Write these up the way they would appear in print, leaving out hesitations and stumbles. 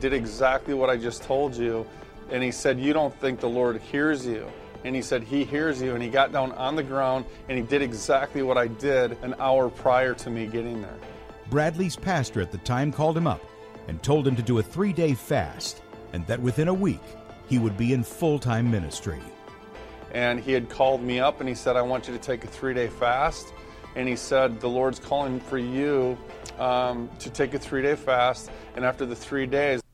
did exactly what I just told you. And he said, you don't think the Lord hears you. And he said, he hears you. And he got down on the ground and he did exactly what I did an hour prior to me getting there. Bradley's pastor at the time called him up and told him to do a 3-day fast, and that within a week he would be in full-time ministry. And he had called me up and he said, I want you to take a 3-day fast. And he said, the Lord's calling for you to take a 3-day fast. And after the 3 days,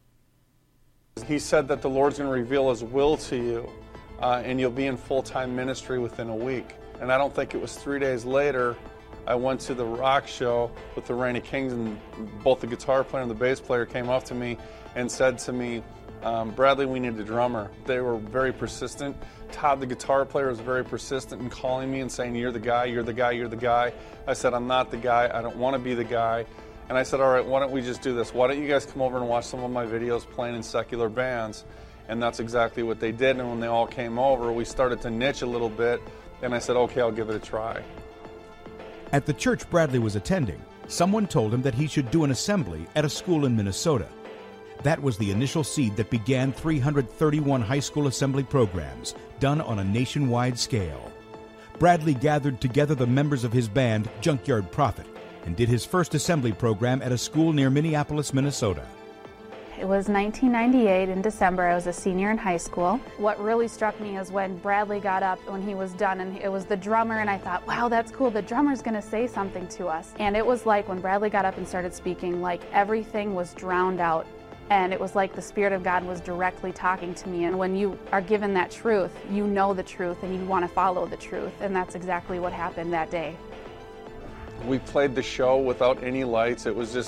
he said that the Lord's going to reveal his will to you, and you'll be in full-time ministry within a week. And I don't think it was 3 days later, I went to the rock show with the Reign of Kings, and both the guitar player and the bass player came up to me and said to me, Bradley, we need a drummer. They were very persistent. Todd, the guitar player, was very persistent in calling me and saying, you're the guy, you're the guy, you're the guy. I said, I'm not the guy. I don't want to be the guy. And I said, all right, why don't we just do this? Why don't you guys come over and watch some of my videos playing in secular bands? And that's exactly what they did. And when they all came over, we started to niche a little bit. And I said, okay, I'll give it a try. At the church Bradley was attending, someone told him that he should do an assembly at a school in Minnesota. That was the initial seed that began 331 high school assembly programs done on a nationwide scale. Bradley gathered together the members of his band, Junkyard Prophet, and did his first assembly program at a school near Minneapolis, Minnesota. It was 1998 in December. I was a senior in high school. What really struck me is when Bradley got up when he was done, and it was the drummer, and I thought, wow, that's cool. The drummer's going to say something to us. And it was like when Bradley got up and started speaking, like everything was drowned out. And it was like the Spirit of God was directly talking to me. And when you are given that truth, you know the truth and you want to follow the truth. And that's exactly what happened that day. We played the show without any lights. It was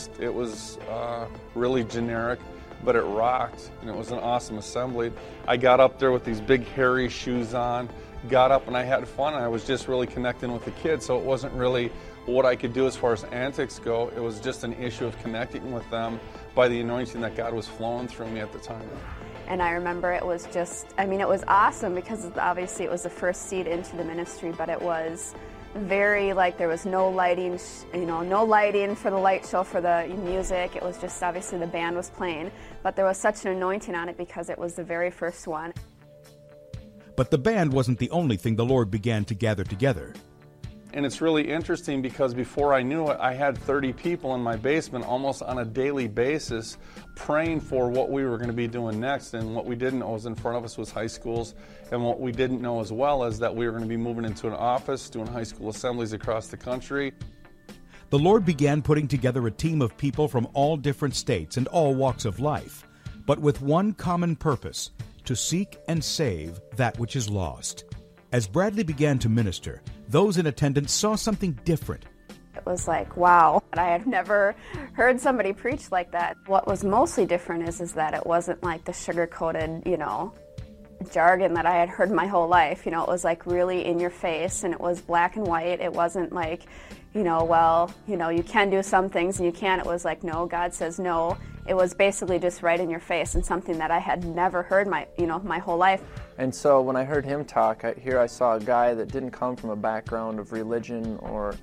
really generic, but it rocked, and it was an awesome assembly. I got up there with these big hairy shoes on, got up and I had fun, and I was just really connecting with the kids, so it wasn't really what I could do as far as antics go. It was just an issue of connecting with them by the anointing that God was flowing through me at the time. And I remember it was just, it was awesome because obviously it was the first seed into the ministry, but it was very, there was no lighting, no lighting for the light show for the music. It was just obviously the band was playing, but there was such an anointing on it because it was the very first one. But the band wasn't the only thing the Lord began to gather together. And it's really interesting because before I knew it, I had 30 people in my basement almost on a daily basis praying for what we were going to be doing next. And what we didn't know was in front of us was high schools. And what we didn't know as well is that we were going to be moving into an office, doing high school assemblies across the country. The Lord began putting together a team of people from all different states and all walks of life, but with one common purpose: to seek and save that which is lost. As Bradley began to minister, those in attendance saw something different. It was like, wow, I had never heard somebody preach like that. What was mostly different is that it wasn't like the sugar-coated, jargon that I had heard my whole life. It was like really in your face, and it was black and white. It wasn't like, you can do some things and you can't. It was like, no, God says no. It was basically just right in your face, and something that I had never heard my whole life. And so when I heard him talk, I saw a guy that didn't come from a background of religion or,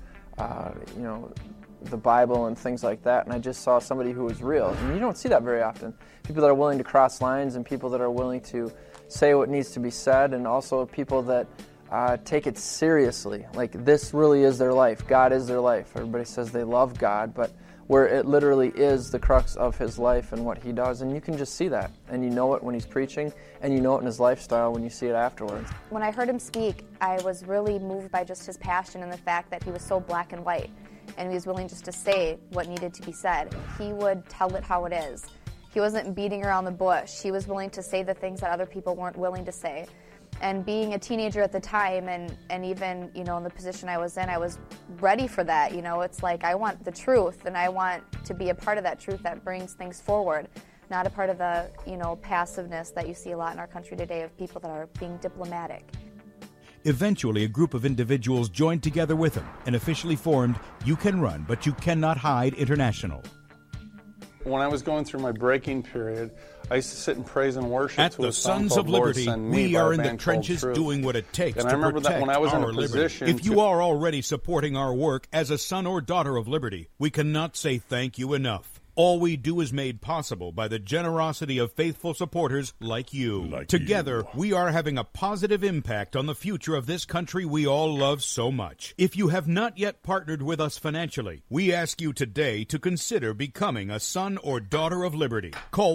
the Bible and things like that, and I just saw somebody who was real. And you don't see that very often. People that are willing to cross lines and people that are willing to say what needs to be said, and also people that take it seriously. Like, this really is their life. God is their life. Everybody says they love God, but where it literally is the crux of his life and what he does, and you can just see that, and you know it when he's preaching, and you know it in his lifestyle when you see it afterwards. When I heard him speak, I was really moved by just his passion and the fact that he was so black and white, and he was willing just to say what needed to be said. He would tell it how it is. He wasn't beating around the bush. He was willing to say the things that other people weren't willing to say. And being a teenager at the time, and even, in the position I was in, I was ready for that. It's like, I want the truth, and I want to be a part of that truth that brings things forward, not a part of the, passiveness that you see a lot in our country today of people that are being diplomatic. Eventually, a group of individuals joined together with him and officially formed You Can Run, But You Cannot Hide International. When I was going through my breaking period, I used to sit and praise and worship at to the a song Sons called of Lord Liberty, Send Me we by a are in the band trenches called Truth. doing what it takes and to I remember protect that when I was in a our liberty. position If you are already supporting our work as a son or daughter of liberty, we cannot say thank you enough. All we do is made possible by the generosity of faithful supporters like you. Together, we are having a positive impact on the future of this country we all love so much. If you have not yet partnered with us financially, we ask you today to consider becoming a son or daughter of liberty. Call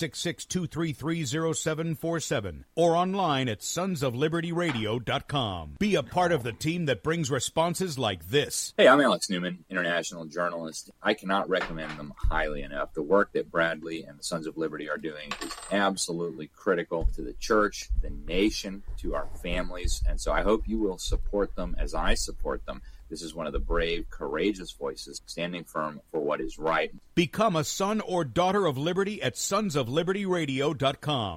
1-866-233-0747 or online at sonsoflibertyradio.com. Be a part of the team that brings responses like this. Hey, I'm Alex Newman, international journalist. I cannot recommend them highly enough. The work that Bradley and the Sons of Liberty are doing is absolutely critical to the church, the nation, to our families. And so I hope you will support them as I support them. This is one of the brave, courageous voices standing firm for what is right. Become a son or daughter of liberty at sonsoflibertyradio.com.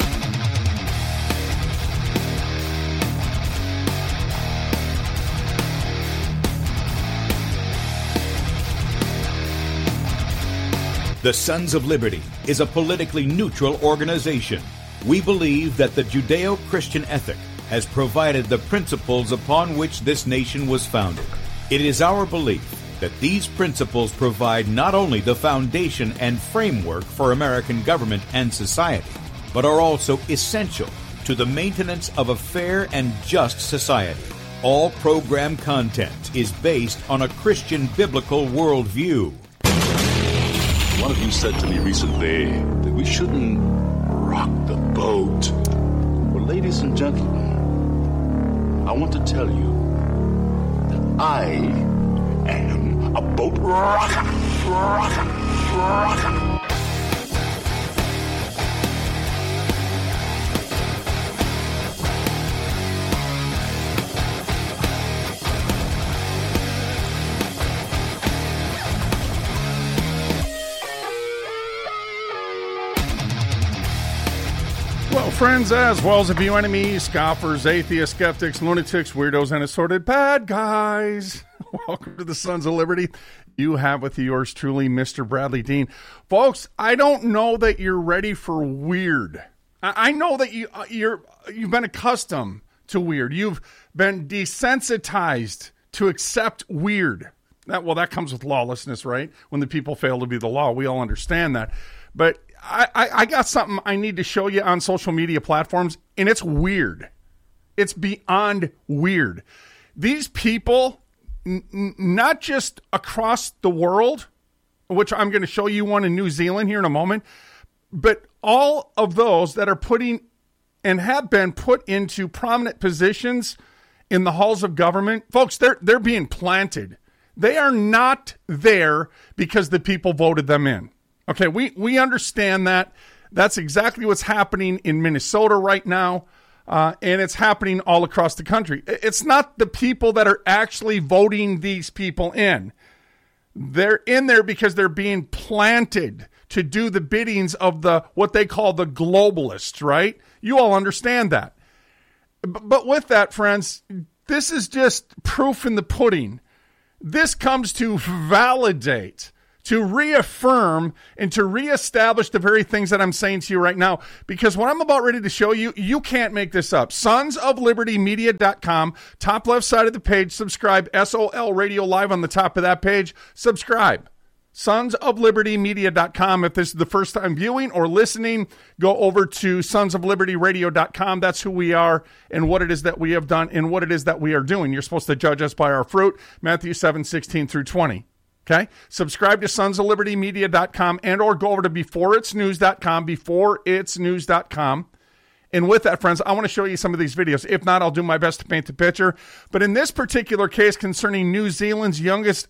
The Sons of Liberty is a politically neutral organization. We believe that the Judeo-Christian ethic has provided the principles upon which this nation was founded. It is our belief that these principles provide not only the foundation and framework for American government and society, but are also essential to the maintenance of a fair and just society. All program content is based on a Christian biblical worldview. One of you said to me recently that we shouldn't rock the boat. Well, ladies and gentlemen, I want to tell you that I am a boat rocker. Well, friends, as well as a few enemies, scoffers, atheists, skeptics, lunatics, weirdos, and assorted bad guys. Welcome to the Sons of Liberty. You have with yours truly, Mr. Bradley Dean. Folks, I don't know that you're ready for weird. I know that you've been accustomed to weird. You've been desensitized to accept weird. That comes with lawlessness, right? When the people fail to be the law, we all understand that. But I got something I need to show you on social media platforms, and it's weird. It's beyond weird. These people, not just across the world, which I'm going to show you one in New Zealand here in a moment, but all of those that are putting and have been put into prominent positions in the halls of government, folks, they're being planted. They are not there because the people voted them in. Okay, we understand that. That's exactly what's happening in Minnesota right now, and it's happening all across the country. It's not the people that are actually voting these people in. They're in there because they're being planted to do the biddings of what they call the globalists, right? You all understand that. But with that, friends, this is just proof in the pudding. This comes to validate, to reaffirm, and to reestablish the very things that I'm saying to you right now. Because what I'm about ready to show you, you can't make this up. SonsOfLibertyMedia.com, top left side of the page, subscribe. SOL Radio Live on the top of that page, subscribe. SonsOfLibertyMedia.com. If this is the first time viewing or listening, go over to SonsOfLibertyRadio.com. That's who we are and what it is that we have done and what it is that we are doing. You're supposed to judge us by our fruit, Matthew 7:16 through 20. Okay? Subscribe to SonsOfLibertyMedia.com and or go over to BeforeIt'sNews.com, BeforeIt'sNews.com. And with that, friends, I want to show you some of these videos. If not, I'll do my best to paint the picture. But in this particular case concerning New Zealand's youngest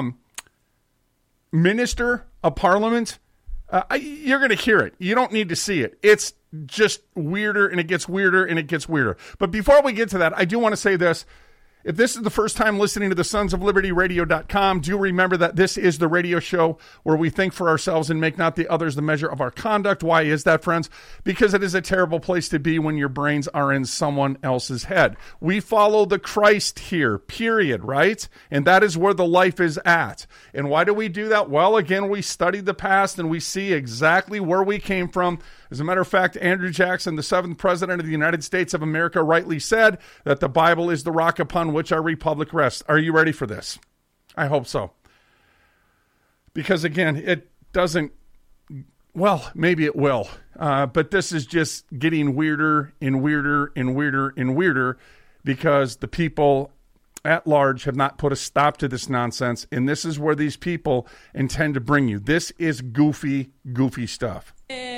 Minister of Parliament, you're going to hear it. You don't need to see it. It's just weirder, and it gets weirder, and it gets weirder. But before we get to that, I do want to say this. If this is the first time listening to the SonsOfLibertyRadio.com, do remember that this is the radio show where we think for ourselves and make not the others the measure of our conduct. Why is that, friends? Because it is a terrible place to be when your brains are in someone else's head. We follow the Christ here, period, right? And that is where the life is at. And why do we do that? Well, again, we study the past and we see exactly where we came from. As a matter of fact, Andrew Jackson, the 7th President of the United States of America, rightly said that the Bible is the rock upon which our republic rests. Are you ready for this? I hope so. Because again, doesn't, well, maybe it will. But this is just getting weirder and weirder and weirder and weirder because the people at large have not put a stop to this nonsense. And this is where these people intend to bring you. This is goofy, goofy stuff.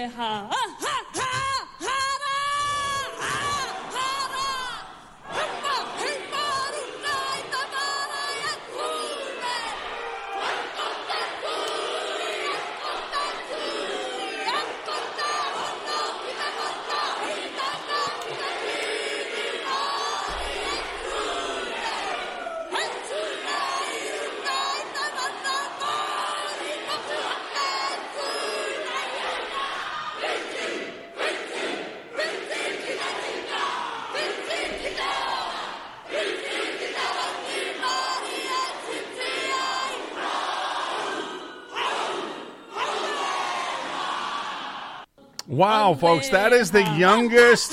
Wow, folks, that is the youngest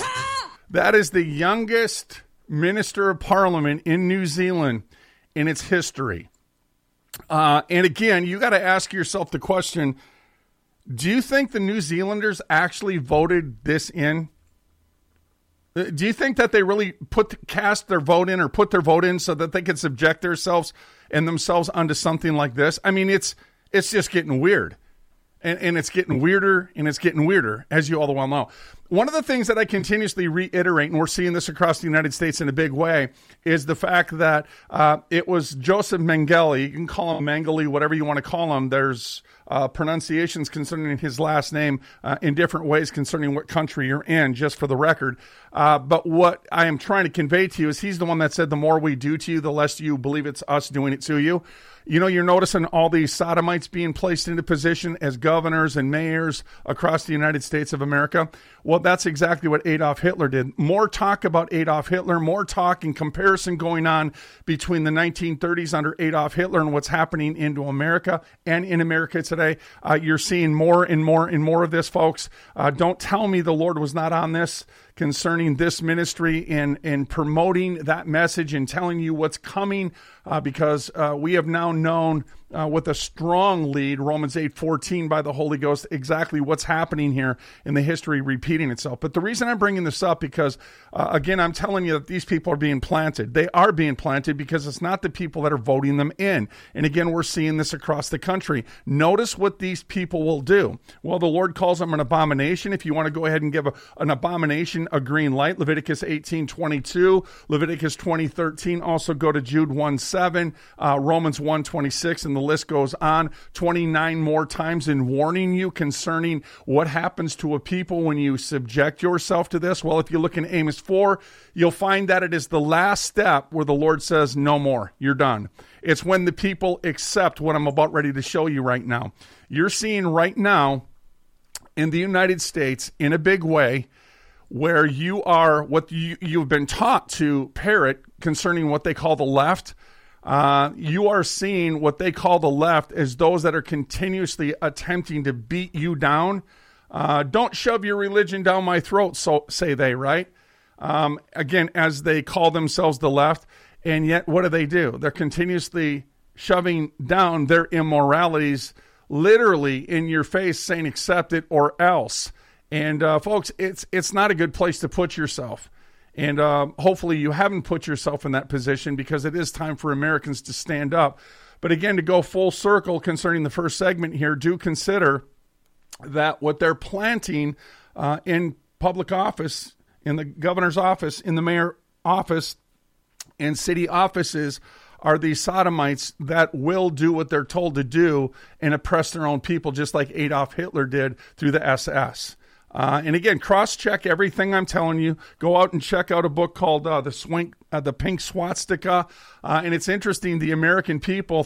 minister of parliament in New Zealand in its history. And again, you got to ask yourself the question, do you think the New Zealanders actually voted this in? Do you think that they really cast their vote in or put their vote in so that they could subject themselves onto something like this? I mean, it's just getting weird. And it's getting weirder, and it's getting weirder, as you all well know. One of the things that I continuously reiterate, and we're seeing this across the United States in a big way, is the fact that it was Joseph Mengele. You can call him Mengele, whatever you want to call him. There's pronunciations concerning his last name in different ways concerning what country you're in, just for the record. But what I am trying to convey to you is he's the one that said, the more we do to you, the less you believe it's us doing it to you. You know, you're noticing all these sodomites being placed into position as governors and mayors across the United States of America. Well, that's exactly what Adolf Hitler did. More talk about Adolf Hitler, more talk and comparison going on between the 1930s under Adolf Hitler and what's happening into America and in America today. You're seeing more and more and more of this, folks. Don't tell me the Lord was not on this concerning this ministry and promoting that message and telling you what's coming because we have now known with a strong lead, Romans 8:14 by the Holy Ghost, exactly what's happening here in the history repeating itself. But the reason I'm bringing this up because, again, I'm telling you that these people are being planted. They are being planted because it's not the people that are voting them in. And again, we're seeing this across the country. Notice what these people will do. Well, the Lord calls them an abomination. If you want to go ahead and give an abomination a green light, Leviticus 18:22, Leviticus 20:13, also go to Jude 1:7, Romans 1:26, and the list goes on 29 more times in warning you concerning what happens to a people when you subject yourself to this. Well, if you look in Amos 4, you'll find that it is the last step where the Lord says, no more, you're done. It's when the people accept what I'm about ready to show you right now. You're seeing right now in the United States in a big way where you are what you've been taught to parrot concerning what they call the left. You are seeing what they call the left as those that are continuously attempting to beat you down. Don't shove your religion down my throat, so say they, right? Again, as they call themselves the left, and yet what do? They're continuously shoving down their immoralities literally in your face, saying accept it or else. And folks, it's not a good place to put yourself. And hopefully you haven't put yourself in that position because it is time for Americans to stand up. But again, to go full circle concerning the first segment here, do consider that what they're planting in public office, in the governor's office, in the mayor office, and city offices are these sodomites that will do what they're told to do and oppress their own people, just like Adolf Hitler did through the SS. And again, cross-check everything I'm telling you. Go out and check out a book called The Pink Swastika. And it's interesting, the American people,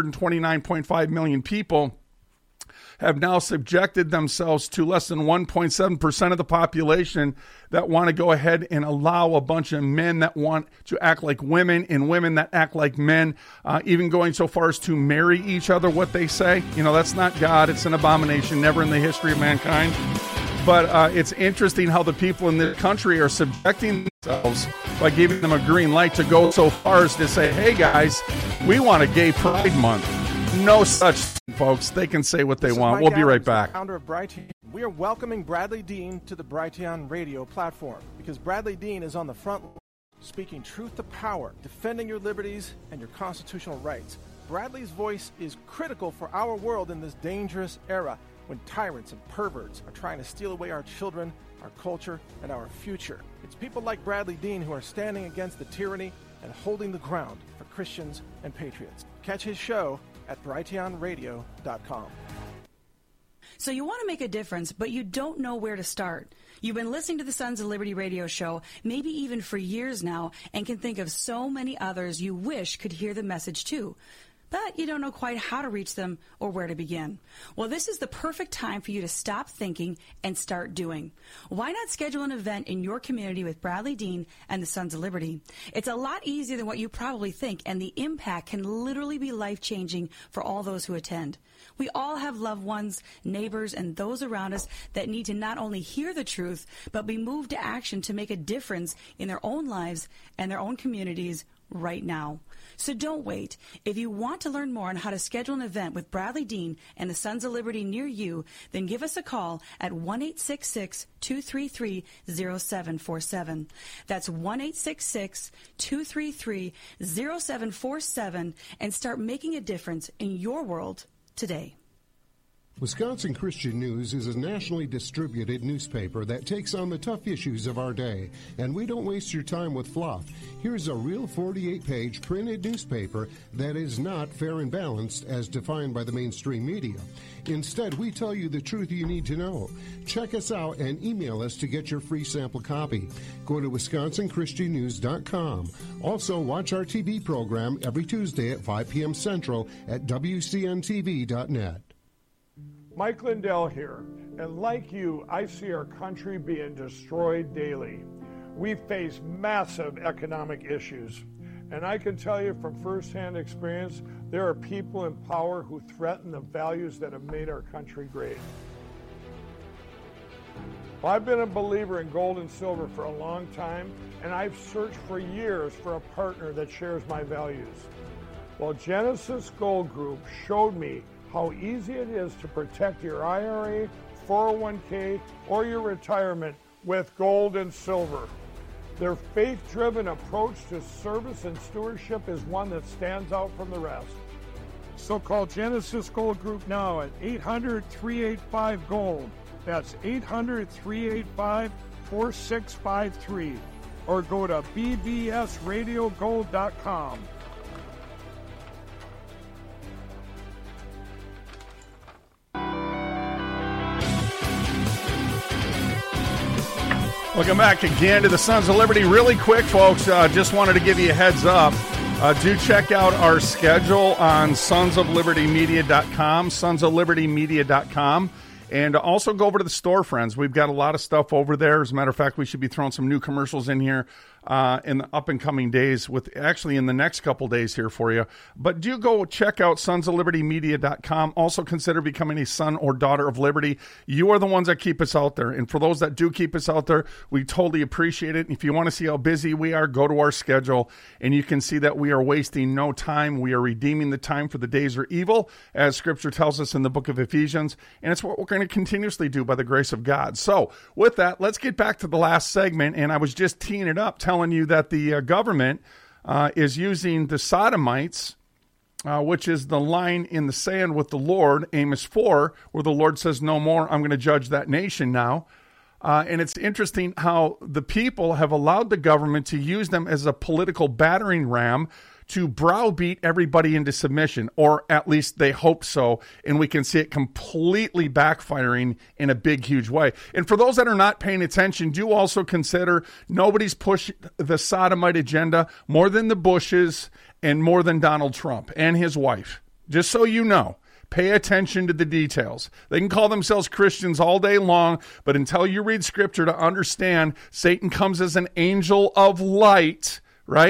329.5 million people, have now subjected themselves to less than 1.7% of the population that want to go ahead and allow a bunch of men that want to act like women and women that act like men, even going so far as to marry each other, what they say. You know, that's not God. It's an abomination, never in the history of mankind. But it's interesting how the people in this country are subjecting themselves by giving them a green light to go so far as to say, hey guys, we want a gay pride month. No such thing, folks. They can say what they want. We'll be right back. Founder of Brighteon. We are welcoming Bradley Dean to the Brighteon radio platform because Bradley Dean is on the front line, speaking truth to power, defending your liberties and your constitutional rights. Bradley's voice is critical for our world in this dangerous era when tyrants and perverts are trying to steal away our children, our culture, and our future. It's people like Bradley Dean who are standing against the tyranny and holding the ground for Christians and patriots. Catch his show at brighteonradio.com. So you want to make a difference, but you don't know where to start. You've been listening to the Sons of Liberty radio show, maybe even for years now, and can think of so many others you wish could hear the message too. But you don't know quite how to reach them or where to begin. Well, this is the perfect time for you to stop thinking and start doing. Why not schedule an event in your community with Bradley Dean and the Sons of Liberty? It's a lot easier than what you probably think, and the impact can literally be life-changing for all those who attend. We all have loved ones, neighbors, and those around us that need to not only hear the truth, but be moved to action to make a difference in their own lives and their own communities right now. So don't wait. If you want to learn more on how to schedule an event with Bradley Dean and the Sons of Liberty near you, then give us a call at 1-866-233-0747. That's 1-866-233-0747 and start making a difference in your world today. Wisconsin Christian News is a nationally distributed newspaper that takes on the tough issues of our day, and we don't waste your time with fluff. Here's a real 48-page printed newspaper that is not fair and balanced as defined by the mainstream media. Instead, we tell you the truth you need to know. Check us out and email us to get your free sample copy. Go to WisconsinChristianNews.com. Also, watch our TV program every Tuesday at 5 p.m. Central at WCNTV.net. Mike Lindell here, and like you, I see our country being destroyed daily. We face massive economic issues, and I can tell you from firsthand experience, there are people in power who threaten the values that have made our country great. Well, I've been a believer in gold and silver for a long time, and I've searched for years for a partner that shares my values. Well, Genesis Gold Group showed me how easy it is to protect your IRA, 401k, or your retirement with gold and silver. Their faith-driven approach to service and stewardship is one that stands out from the rest. So call Genesis Gold Group now at 800-385-GOLD. That's 800-385-4653. Or go to bbsradiogold.com. Welcome back again to the Sons of Liberty. Really quick, folks, just wanted to give you a heads up. Do check out our schedule on sonsoflibertymedia.com, sonsoflibertymedia.com. And also go over to the store, friends. We've got a lot of stuff over there. As a matter of fact, we should be throwing some new commercials in here in the up and coming days, actually in the next couple days here for you. But do go check out sonsoflibertymedia.com. Also consider becoming a son or daughter of Liberty. You are the ones that keep us out there. And for those that do keep us out there, we totally appreciate it. If you want to see how busy we are, go to our schedule and you can see that we are wasting no time. We are redeeming the time, for the days are evil, as Scripture tells us in the book of Ephesians. And it's what we're going to continuously do by the grace of God. So with that, let's get back to the last segment. And I was just teeing it up, telling you that the government is using the sodomites, which is the line in the sand with the Lord, Amos 4, where the Lord says, no more, I'm going to judge that nation now. And it's interesting how the people have allowed the government to use them as a political battering ram to browbeat everybody into submission, or at least they hope so, and we can see it completely backfiring in a big, huge way. And for those that are not paying attention, do also consider nobody's pushed the sodomite agenda more than the Bushes and more than Donald Trump and his wife. Just so you know. Pay attention to the details. They can call themselves Christians all day long, but until you read Scripture to understand Satan comes as an angel of light, right?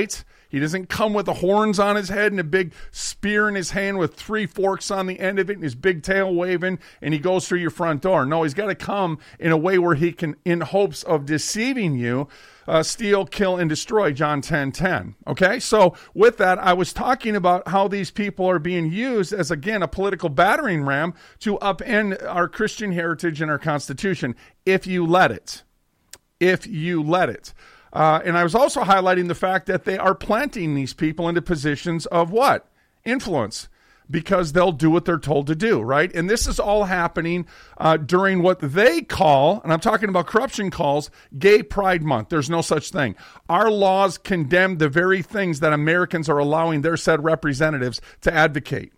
He doesn't come with the horns on his head and a big spear in his hand with 3 forks on the end of it and his big tail waving, and he goes through your front door. No, he's got to come in a way where he can, in hopes of deceiving you, steal, kill, and destroy, John 10:10. Okay, so with that, I was talking about how these people are being used as, again, a political battering ram to upend our Christian heritage and our Constitution, if you let it. If you let it. And I was also highlighting the fact that they are planting these people into positions of what? Influence. Because they'll do what they're told to do, right? And this is all happening during what they call, and I'm talking about corruption calls, Gay Pride Month. There's no such thing. Our laws condemn the very things that Americans are allowing their said representatives to advocate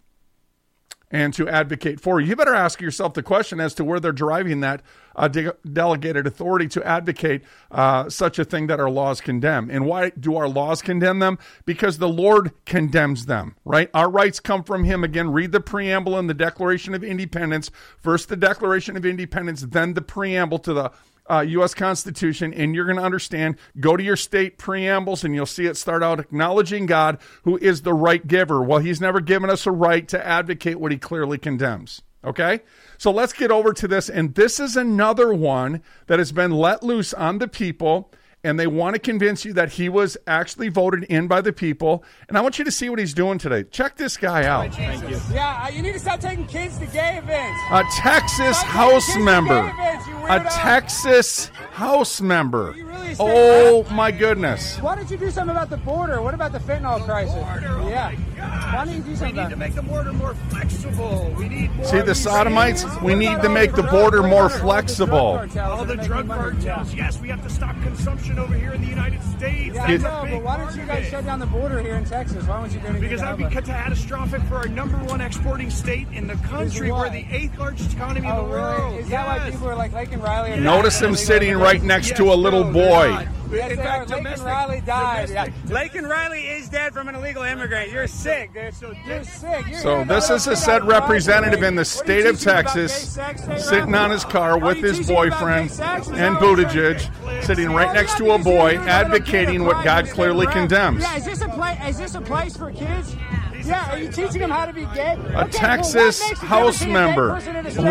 and to advocate for. You better ask yourself the question as to where they're deriving that delegated authority to advocate such a thing that our laws condemn. And why do our laws condemn them? Because the Lord condemns them, right? Our rights come from him. Again, read the preamble and the Declaration of Independence. First the Declaration of Independence, then the preamble to the U.S. Constitution, and you're going to understand. Go to your state preambles, and you'll see it start out acknowledging God, who is the right giver. Well, he's never given us a right to advocate what he clearly condemns. Okay? So let's get over to this, and this is another one that has been let loose on the people, and they want to convince you that he was actually voted in by the people. And I want you to see what he's doing today. Check this guy out. Thank you. Yeah, you need to stop taking kids to gay events. A Texas House member. A Texas House member. Oh, my goodness. Why don't you do something about the border? What about the fentanyl crisis? Yeah. Why don't you do something? We need to make the border more flexible. We need more. See the sodomites? We need to make the border more flexible. All the drug cartels. Yes, we have to stop consumption over here in the United States. Yeah, I know, but why don't you guys shut down the border here in Texas? Why don't you do anything? Because that would be catastrophic for our #1 exporting state in the country. We're the 8th largest economy in the world. Is that why people are like Laken Riley? Notice him sitting right next to a little boy. Yes, in fact, Laken Riley died. Yeah. Laken Riley is dead from an illegal immigrant. You're sick, dude. You're sick. So this is a said representative in the state of Texas sitting on his car with his boyfriend and Buttigieg, sitting right next to a boy, advocating what God clearly condemns. Yeah, is this a place for kids? Yeah, are you teaching them how to be gay? A Texas House member.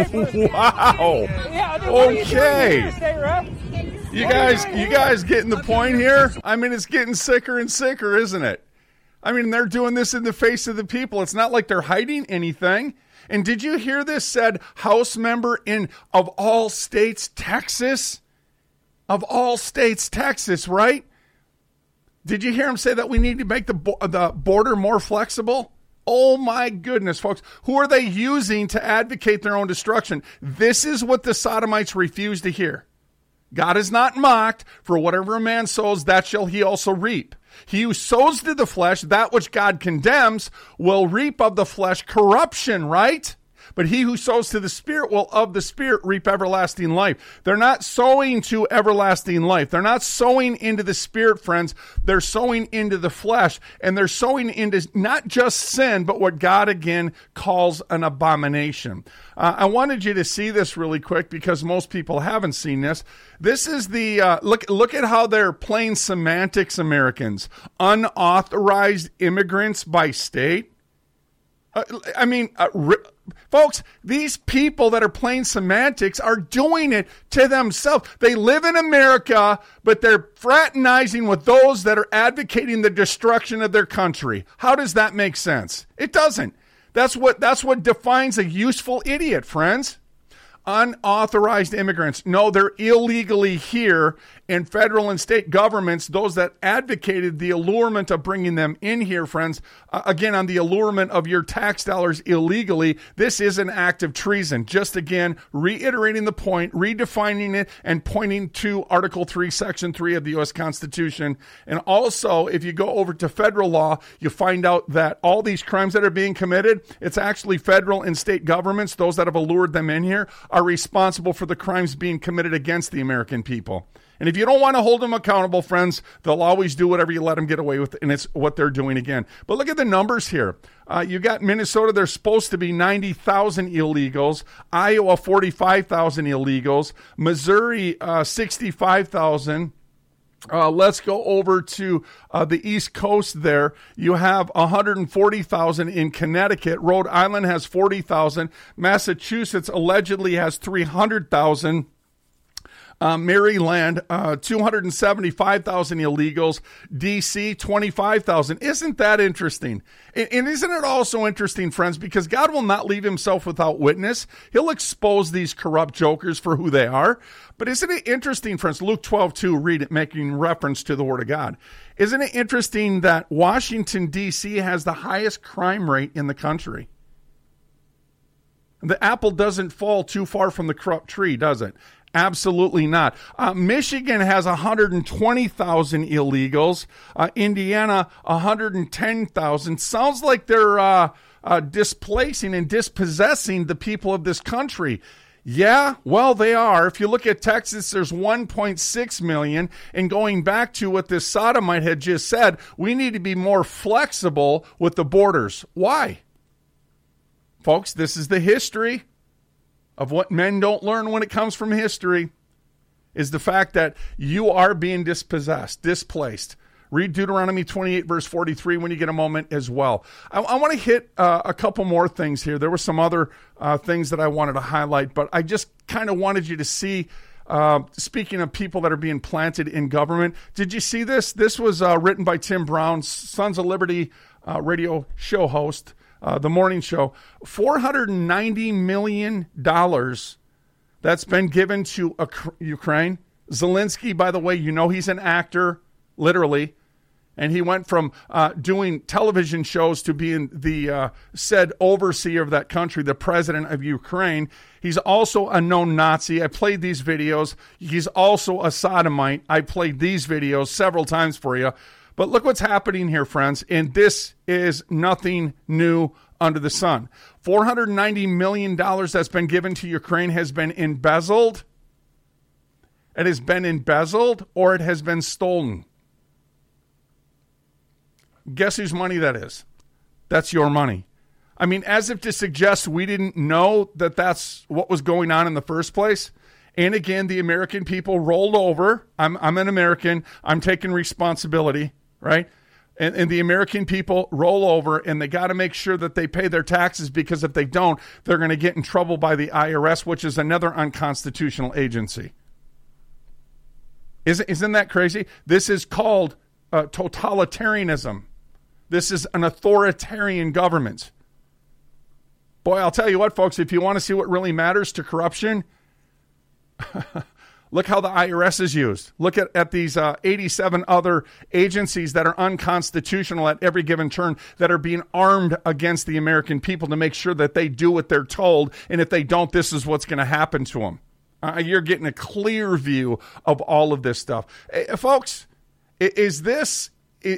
Wow. Okay. You guys getting the point here? I mean, it's getting sicker and sicker, isn't it? I mean, they're doing this in the face of the people. It's not like they're hiding anything. And did you hear this said House member in, of all states, Texas? Of all states, Texas, right? Did you hear him say that we need to make the border more flexible? Oh my goodness, folks. Who are they using to advocate their own destruction? This is what the sodomites refuse to hear. God is not mocked, for whatever a man sows, that shall he also reap. He who sows to the flesh that which God condemns will reap of the flesh corruption, right? But he who sows to the Spirit will of the Spirit reap everlasting life. They're not sowing to everlasting life. They're not sowing into the Spirit, friends. They're sowing into the flesh. And they're sowing into not just sin, but what God again calls an abomination. I wanted you to see this really quick because most people haven't seen this. This is the, look at how they're playing semantics, Americans. Unauthorized immigrants by state. Folks, these people that are playing semantics are doing it to themselves. They live in America, but they're fraternizing with those that are advocating the destruction of their country. How does that make sense? It doesn't. That's what defines a useful idiot, friends. Unauthorized immigrants. No, they're illegally here, and federal and state governments, those that advocated the allurement of bringing them in here, friends, again, on the allurement of your tax dollars illegally, this is an act of treason. Just again, reiterating the point, redefining it, and pointing to Article 3, Section 3 of the U.S. Constitution. And also, if you go over to federal law, you find out that all these crimes that are being committed, it's actually federal and state governments, those that have allured them in here, are responsible for the crimes being committed against the American people. And if you don't want to hold them accountable, friends, they'll always do whatever you let them get away with, and it's what they're doing again. But look at the numbers here. You got Minnesota, there's supposed to be 90,000 illegals. Iowa, 45,000 illegals. Missouri, 65,000. Let's go over to the East Coast there. You have 140,000 in Connecticut. Rhode Island has 40,000. Massachusetts allegedly has 300,000. Maryland, 275,000 illegals. D.C., 25,000. Isn't that interesting? And isn't it also interesting, friends, because God will not leave himself without witness. He'll expose these corrupt jokers for who they are. But isn't it interesting, friends? Luke 12:2, read it, making reference to the Word of God. Isn't it interesting that Washington, D.C. has the highest crime rate in the country? The apple doesn't fall too far from the corrupt tree, does it? Absolutely not. Michigan has 120,000 illegals. Indiana, 110,000. Sounds like they're displacing and dispossessing the people of this country. Yeah, well, they are. If you look at Texas, there's 1.6 million. And going back to what this sodomite had just said, we need to be more flexible with the borders. Why? Folks, this is the history of what men don't learn when it comes from history, is the fact that you are being dispossessed, displaced. Read Deuteronomy 28, verse 43 when you get a moment as well. I want to hit a couple more things here. There were some other things that I wanted to highlight, but I just kind of wanted you to see, speaking of people that are being planted in government, did you see this? This was written by Tim Brown, Sons of Liberty radio show host. The morning show, $490 million that's been given to Ukraine. Zelensky, by the way, you know he's an actor, literally. And he went from doing television shows to being the said overseer of that country, the president of Ukraine. He's also a known Nazi. I played these videos. He's also a sodomite. I played these videos several times for you. But look what's happening here, friends, and this is nothing new under the sun. $490 million that's been given to Ukraine has been embezzled. It has been embezzled or it has been stolen. Guess whose money that is? That's your money. I mean, as if to suggest we didn't know that that's what was going on in the first place. And again, the American people rolled over. I'm an American. I'm taking responsibility. Right? And the American people roll over and they got to make sure that they pay their taxes, because if they don't, they're going to get in trouble by the IRS, which is another unconstitutional agency. Isn't that crazy? This is called totalitarianism. This is an authoritarian government. Boy, I'll tell you what, folks, if you want to see what really matters to corruption, look how the IRS is used. Look at these 87 other agencies that are unconstitutional at every given turn, that are being armed against the American people to make sure that they do what they're told. And if they don't, this is what's going to happen to them. You're getting a clear view of all of this stuff. Folks, is this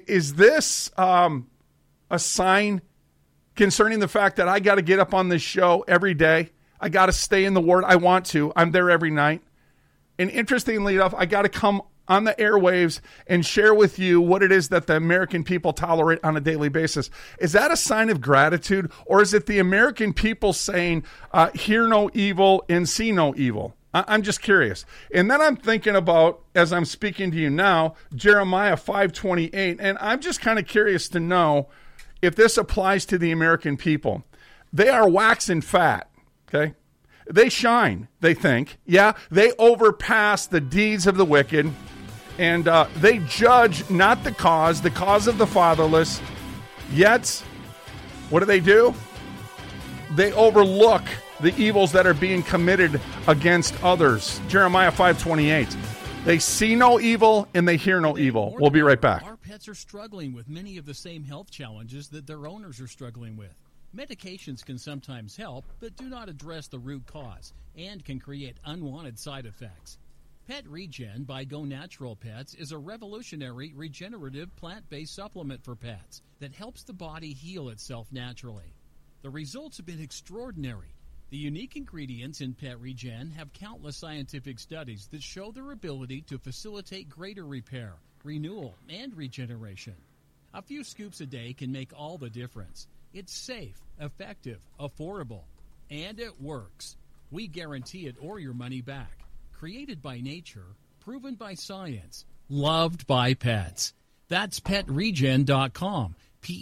a sign concerning the fact that I got to get up on this show every day? I got to stay in the Word. I want to. I'm there every night. And interestingly enough, I got to come on the airwaves and share with you what it is that the American people tolerate on a daily basis. Is that a sign of gratitude, or is it the American people saying, hear no evil and see no evil? I'm just curious. And then I'm thinking about, as I'm speaking to you now, Jeremiah 5:28, and I'm just kind of curious to know if this applies to the American people. They are waxing fat, okay? They shine, they think. Yeah, they overpass the deeds of the wicked, and they judge not the cause of the fatherless. Yet, what do? They overlook the evils that are being committed against others. Jeremiah 5:28. They see no evil and they hear no evil. We'll be right back. Our pets are struggling with many of the same health challenges that their owners are struggling with. Medications can sometimes help, but do not address the root cause and can create unwanted side effects. Pet Regen by Go Natural Pets is a revolutionary regenerative plant-based supplement for pets that helps the body heal itself naturally. The results have been extraordinary. The unique ingredients in Pet Regen have countless scientific studies that show their ability to facilitate greater repair, renewal, and regeneration. A few scoops a day can make all the difference. It's safe, effective, affordable, and it works. We guarantee it or your money back. Created by nature, proven by science, loved by pets. That's PetRegen.com,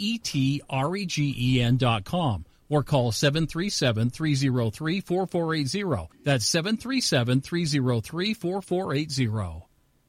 PetRegen.com, or call 737-303-4480. That's 737-303-4480.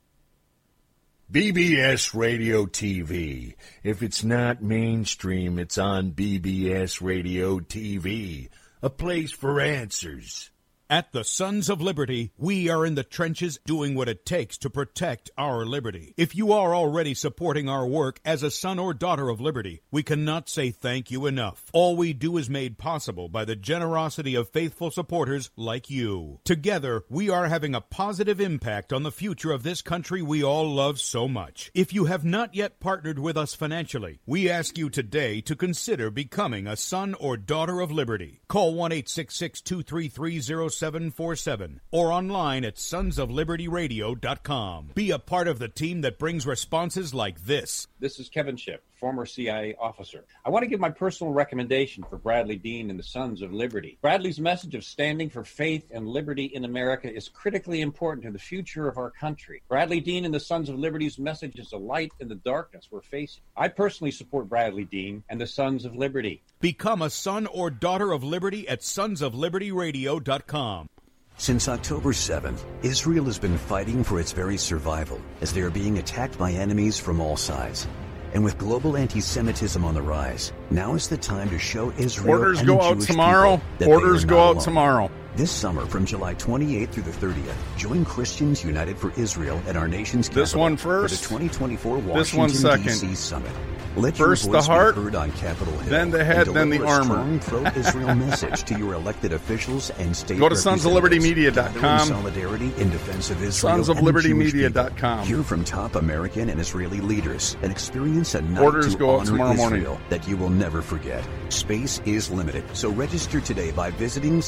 BBS Radio TV. If it's not mainstream, it's on BBS Radio TV. A place for answers. At the Sons of Liberty, we are in the trenches doing what it takes to protect our liberty. If you are already supporting our work as a son or daughter of liberty, we cannot say thank you enough. All we do is made possible by the generosity of faithful supporters like you. Together, we are having a positive impact on the future of this country we all love so much. If you have not yet partnered with us financially, we ask you today to consider becoming a son or daughter of liberty. Call 1-866-233-0747 or online at sonsoflibertyradio.com. Be a part of the team that brings responses like this. This is Kevin Shipp, former CIA officer. I want to give my personal recommendation for Bradley Dean and the Sons of Liberty. Bradley's message of standing for faith and liberty in America is critically important to the future of our country. Bradley Dean and the Sons of Liberty's message is a light in the darkness we're facing. I personally support Bradley Dean and the Sons of Liberty. Become a son or daughter of liberty at sonsoflibertyradio.com. Since October 7th, Israel has been fighting for its very survival as they are being attacked by enemies from all sides. And with global anti-Semitism on the rise, now is the time to show Israel Orders and go the out Jewish tomorrow. people that Orders they are go not out alone. tomorrow. This summer, from July 28th through the 30th, join Christians United for Israel at our nation's capital This one first. for the 2024 This one Washington, second. D.C. Summit. Let First your the voice heart, be heard on Capitol Hill, then the head, and then the deliver a armor. strong pro-Israel message to your elected officials and state Go to representatives. sonsoflibertymedia.com. Gather in solidarity in defense of Israel Sonsoflibertymedia.com. and Hear from top American and Israeli leaders and experience a night Orders to go out honor tomorrow morning. Israel that you will never forget. Space is limited, so register today by visiting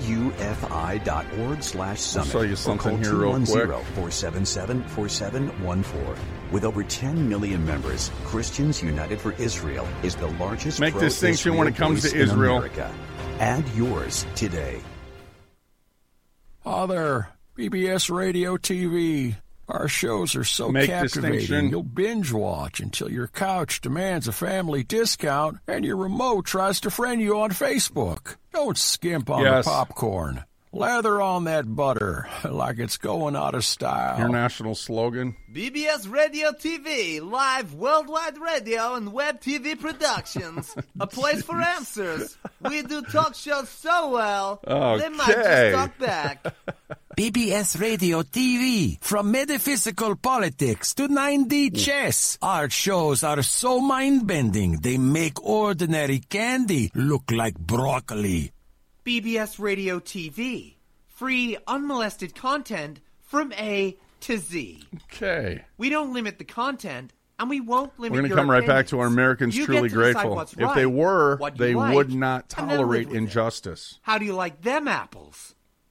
cufi.org/summit. I'll show you something here real quick. 210-477-4714. With over 10 million members, Christians United for Israel is the largest Make distinction when it comes to voice in Israel. America. Add yours today. Hi there, BBS Radio TV. Our shows are so Make captivating, distinction. you'll binge watch until your couch demands a family discount and your remote tries to friend you on Facebook. Don't skimp on Yes. the popcorn. Lather on that butter like it's going out of style. Your national slogan. BBS Radio TV, live worldwide radio and web TV productions. A place for answers. We do talk shows so well, they might Okay. just talk back. BBS Radio TV, from metaphysical politics to 9D chess. Our shows are so mind-bending, they make ordinary candy look like broccoli. BBS Radio TV, free unmolested content from A to Z. Okay. We don't limit the content, and we won't limit We're going to your come right back to our opinions. Americans You Truly get to decide Grateful. what's If they right, were, what you they like, would not and then tolerate live with it. injustice. How do you like them apples?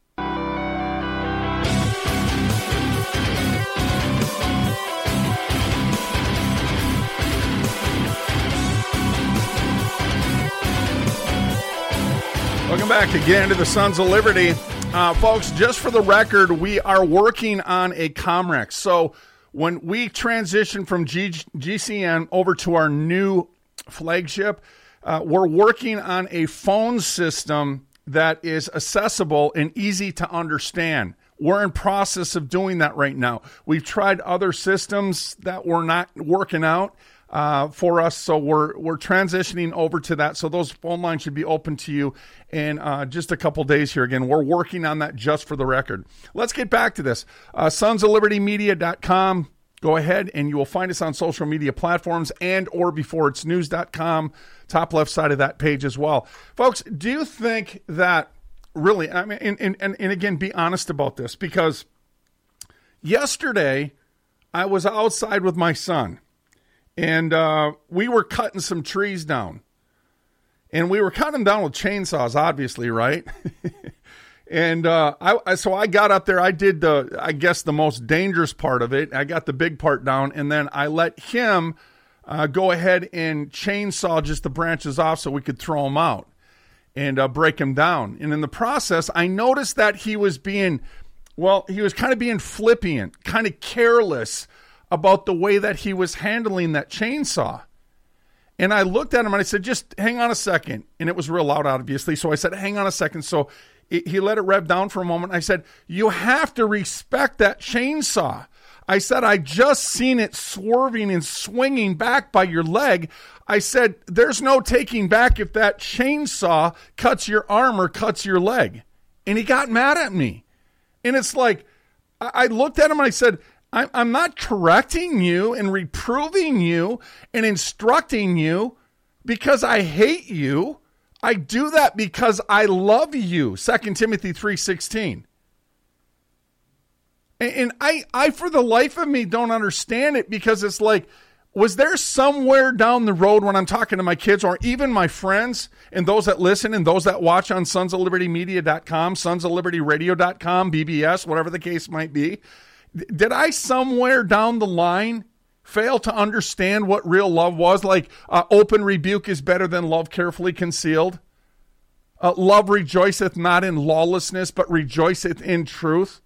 Welcome back again to the Sons of Liberty. Folks, just for the record, we are working on a Comrex. So when we transition from GCN over to our new flagship, we're working on a phone system that is accessible and easy to understand. We're in process of doing that right now. We've tried other systems that were not working out for us, so we're transitioning over to that. So those phone lines should be open to you in just a couple days here. Again, we're working on that just for the record. Let's get back to this. sonsoflibertymedia.com. Go ahead and you will find us on social media platforms and or beforeitsnews.com. Top left side of that page as well. Folks, do you think that really, I mean, and again, be honest about this, because yesterday I was outside with my son and we were cutting some trees down. And we were cutting them down with chainsaws, obviously, right? And so I got up there. I did the most dangerous part of it. I got the big part down, and then I let him go ahead and chainsaw just the branches off so we could throw them out and break them down. And in the process, I noticed that he was kind of being flippant, kind of careless about the way that he was handling that chainsaw. And I looked at him and I said, just hang on a second. And it was real loud, obviously. So I said, hang on a second. So he let it rev down for a moment. I said, you have to respect that chainsaw. I said, I just seen it swerving and swinging back by your leg. I said, there's no taking back if that chainsaw cuts your arm or cuts your leg. And he got mad at me. And it's like, I looked at him and I said, I'm not correcting you and reproving you and instructing you because I hate you. I do that because I love you. 2 Timothy 3:16. And I, for the life of me, don't understand it, because it's like, was there somewhere down the road when I'm talking to my kids or even my friends and those that listen and those that watch on sonsoflibertymedia.com, sonsoflibertyradio.com, BBS, whatever the case might be, did I somewhere down the line fail to understand what real love was? Like open rebuke is better than love carefully concealed. Love rejoiceth not in lawlessness, but rejoiceth in truth.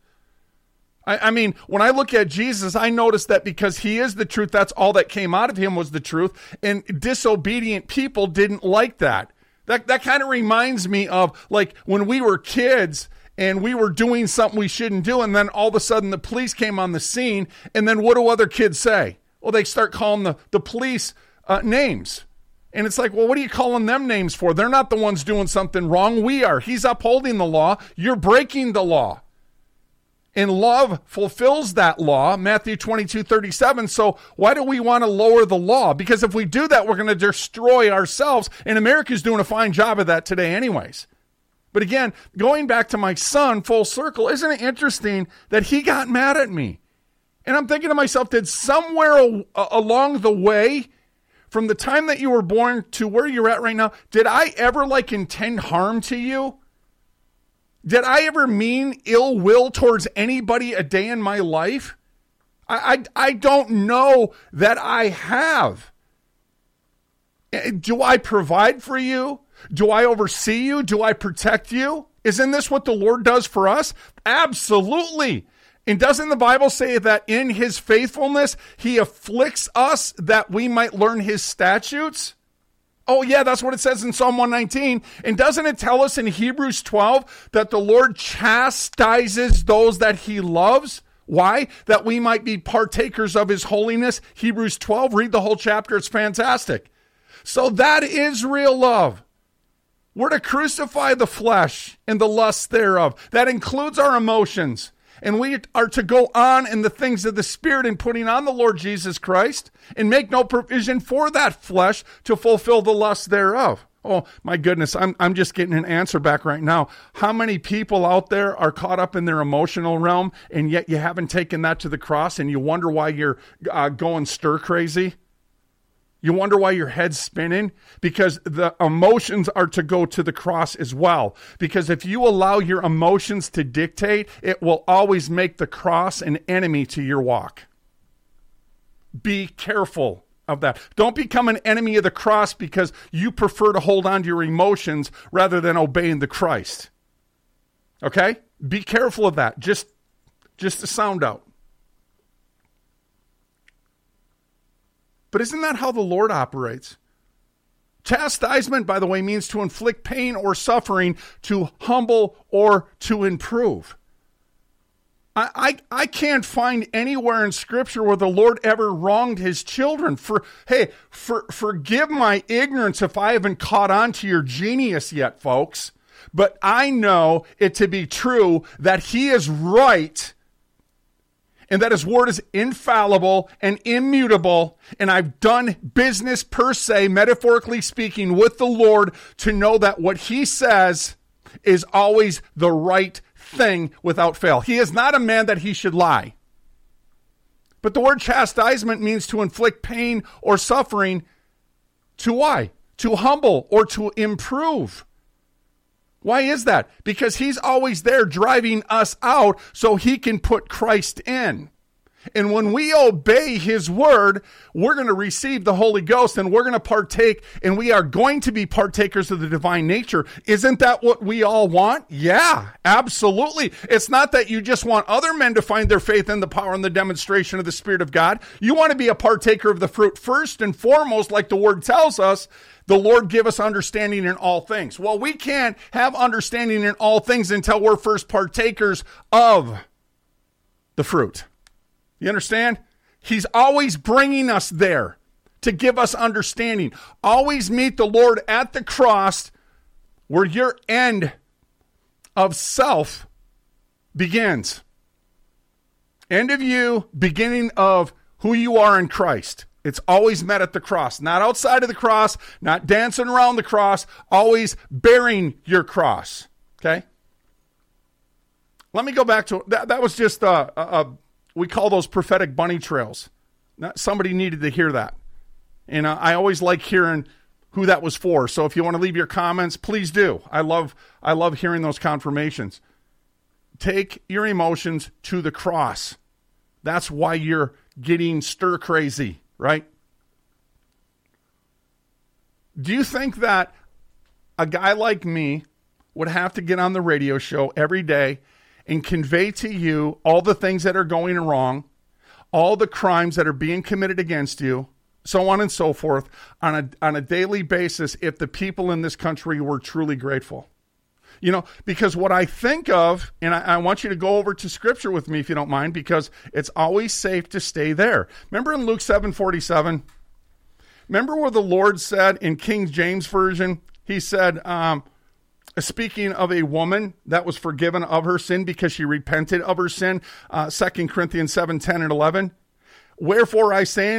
I mean, when I look at Jesus, I notice that because he is the truth, that's all that came out of him was the truth. And disobedient people didn't like that. That kind of reminds me of like when we were kids and we were doing something we shouldn't do, and then all of a sudden the police came on the scene, and then what do other kids say? Well, they start calling the police names. And it's like, well, what are you calling them names for? They're not the ones doing something wrong. We are. He's upholding the law. You're breaking the law. And love fulfills that law, Matthew 22:37. So why do we want to lower the law? Because if we do that, we're going to destroy ourselves. And America's doing a fine job of that today anyways. But again, going back to my son, full circle, isn't it interesting that he got mad at me? And I'm thinking to myself, did somewhere along the way, from the time that you were born to where you're at right now, did I ever intend harm to you? Did I ever mean ill will towards anybody a day in my life? I don't know that I have. Do I provide for you? Do I oversee you? Do I protect you? Isn't this what the Lord does for us? Absolutely. And doesn't the Bible say that in his faithfulness, he afflicts us that we might learn his statutes? Oh, yeah, that's what it says in Psalm 119. And doesn't it tell us in Hebrews 12 that the Lord chastises those that he loves? Why? That we might be partakers of his holiness. Hebrews 12, read the whole chapter. It's fantastic. So that is real love. We're to crucify the flesh and the lust thereof. That includes our emotions. And we are to go on in the things of the Spirit and putting on the Lord Jesus Christ and make no provision for that flesh to fulfill the lust thereof. Oh, my goodness, I'm just getting an answer back right now. How many people out there are caught up in their emotional realm, and yet you haven't taken that to the cross, and you wonder why you're going stir crazy? You wonder why your head's spinning? Because the emotions are to go to the cross as well. Because if you allow your emotions to dictate, it will always make the cross an enemy to your walk. Be careful of that. Don't become an enemy of the cross because you prefer to hold on to your emotions rather than obeying the Christ. Okay? Be careful of that. Just a sound out. But isn't that how the Lord operates? Chastisement, by the way, means to inflict pain or suffering, to humble or to improve. I can't find anywhere in Scripture where the Lord ever wronged his children. Forgive my ignorance if I haven't caught on to your genius yet, folks. But I know it to be true that he is right and that his word is infallible and immutable. And I've done business per se, metaphorically speaking, with the Lord to know that what he says is always the right thing without fail. He is not a man that he should lie. But the word chastisement means to inflict pain or suffering. To why? To humble or to improve. Why is that? Because he's always there driving us out so he can put Christ in. And when we obey his word, we're going to receive the Holy Ghost and we're going to partake, and we are going to be partakers of the divine nature. Isn't that what we all want? Yeah, absolutely. It's not that you just want other men to find their faith in the power and the demonstration of the Spirit of God. You want to be a partaker of the fruit first and foremost, like the word tells us. The Lord give us understanding in all things. Well, we can't have understanding in all things until we're first partakers of the fruit. You understand? He's always bringing us there to give us understanding. Always meet the Lord at the cross where your end of self begins. End of you, beginning of who you are in Christ. It's always met at the cross, not outside of the cross, not dancing around the cross, always bearing your cross. Okay? Let me go back to that was just we call those prophetic bunny trails. Somebody needed to hear that. And I always like hearing who that was for. So if you want to leave your comments, please do. I love hearing those confirmations. Take your emotions to the cross. That's why you're getting stir crazy, right? Do you think that a guy like me would have to get on the radio show every day and convey to you all the things that are going wrong, all the crimes that are being committed against you, so on and so forth, on a daily basis if the people in this country were truly grateful? You know, because what I think of, and I want you to go over to Scripture with me if you don't mind, because it's always safe to stay there. Remember in Luke 7:47? Remember where the Lord said in King James Version, he said, speaking of a woman that was forgiven of her sin because she repented of her sin, 2 Corinthians 7:10 and 11. Wherefore I say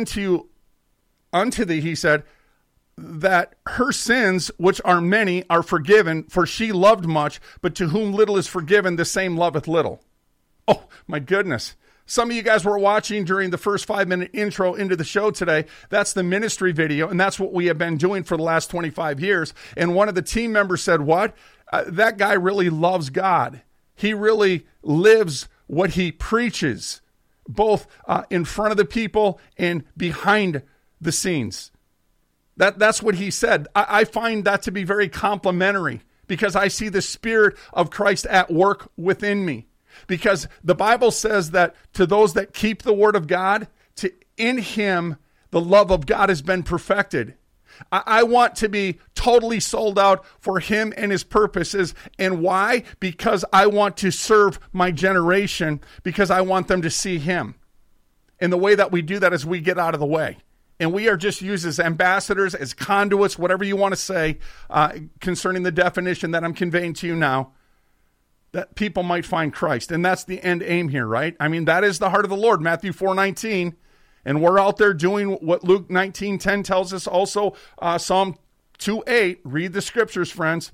unto thee, he said, that her sins, which are many, are forgiven, for she loved much, but to whom little is forgiven, the same loveth little. Oh, my goodness. Some of you guys were watching during the first 5-minute intro into the show today. That's the ministry video, and that's what we have been doing for the last 25 years. And one of the team members said, what? That guy really loves God. He really lives what he preaches, both in front of the people and behind the scenes. That's what he said. I find that to be very complimentary because I see the Spirit of Christ at work within me. Because the Bible says that to those that keep the word of God, in him the love of God has been perfected. I want to be totally sold out for him and his purposes. And why? Because I want to serve my generation, because I want them to see him. And the way that we do that is we get out of the way. And we are just used as ambassadors, as conduits, whatever you want to say, concerning the definition that I'm conveying to you now, that people might find Christ. And that's the end aim here, right? I mean, that is the heart of the Lord, Matthew 4:19. And we're out there doing what Luke 19:10 tells us also, Psalm 2:8. Read the scriptures, friends.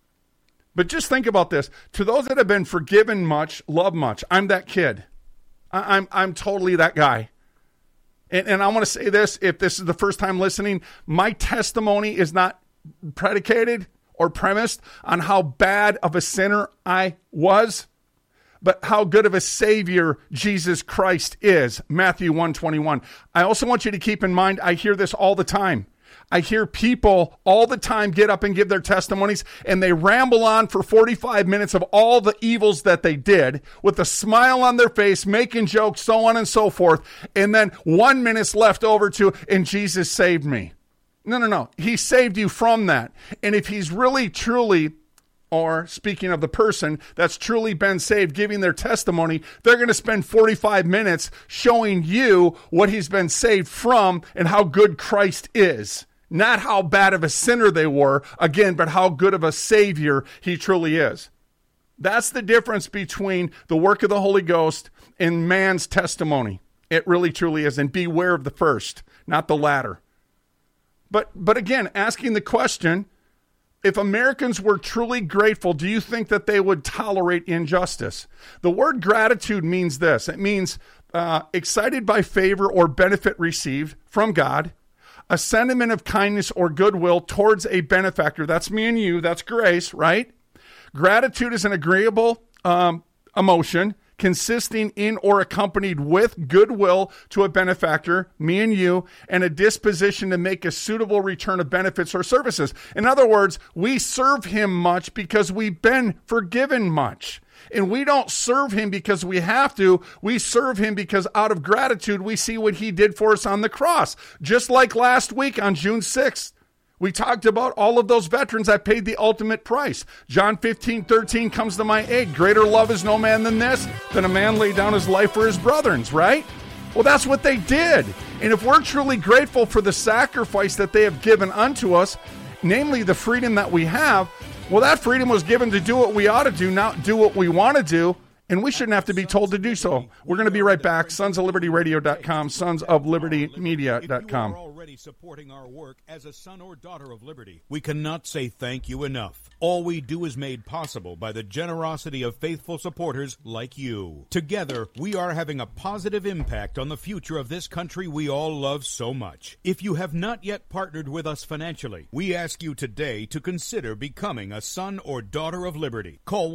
But just think about this. To those that have been forgiven much, love much. I'm that kid. I'm totally that guy. And I want to say this, if this is the first time listening, my testimony is not predicated or premised on how bad of a sinner I was, but how good of a Savior Jesus Christ is. Matthew 1:21. I also want you to keep in mind, I hear this all the time. I hear people all the time get up and give their testimonies, and they ramble on for 45 minutes of all the evils that they did with a smile on their face, making jokes, so on and so forth. And then 1 minute's left over to, and Jesus saved me. No. He saved you from that. And if he's really, truly, or speaking of the person that's truly been saved, giving their testimony, they're going to spend 45 minutes showing you what he's been saved from and how good Christ is. Not how bad of a sinner they were, again, but how good of a Savior he truly is. That's the difference between the work of the Holy Ghost and man's testimony. It really, truly is. And beware of the first, not the latter. But again, asking the question, if Americans were truly grateful, do you think that they would tolerate injustice? The word gratitude means this. It means excited by favor or benefit received from God, a sentiment of kindness or goodwill towards a benefactor. That's me and you. That's grace, right? Gratitude is an agreeable emotion consisting in or accompanied with goodwill to a benefactor, me and you, and a disposition to make a suitable return of benefits or services. In other words, we serve him much because we've been forgiven much. And we don't serve him because we have to. We serve him because out of gratitude, we see what he did for us on the cross. Just like last week on June 6th, we talked about all of those veterans that paid the ultimate price. John 15:13 comes to my aid. Greater love is no man than this, than a man lay down his life for his brethren, right? Well, that's what they did. And if we're truly grateful for the sacrifice that they have given unto us, namely the freedom that we have, well, that freedom was given to do what we ought to do, not do what we want to do, and we shouldn't have to be told to do so. We're going to be right back. SonsOfLibertyRadio.com, SonsOfLibertyMedia.com. Already supporting our work as a son or daughter of liberty. We cannot say thank you enough. All we do is made possible by the generosity of faithful supporters like you. Together, we are having a positive impact on the future of this country we all love so much. If you have not yet partnered with us financially, we ask you today to consider becoming a son or daughter of liberty. Call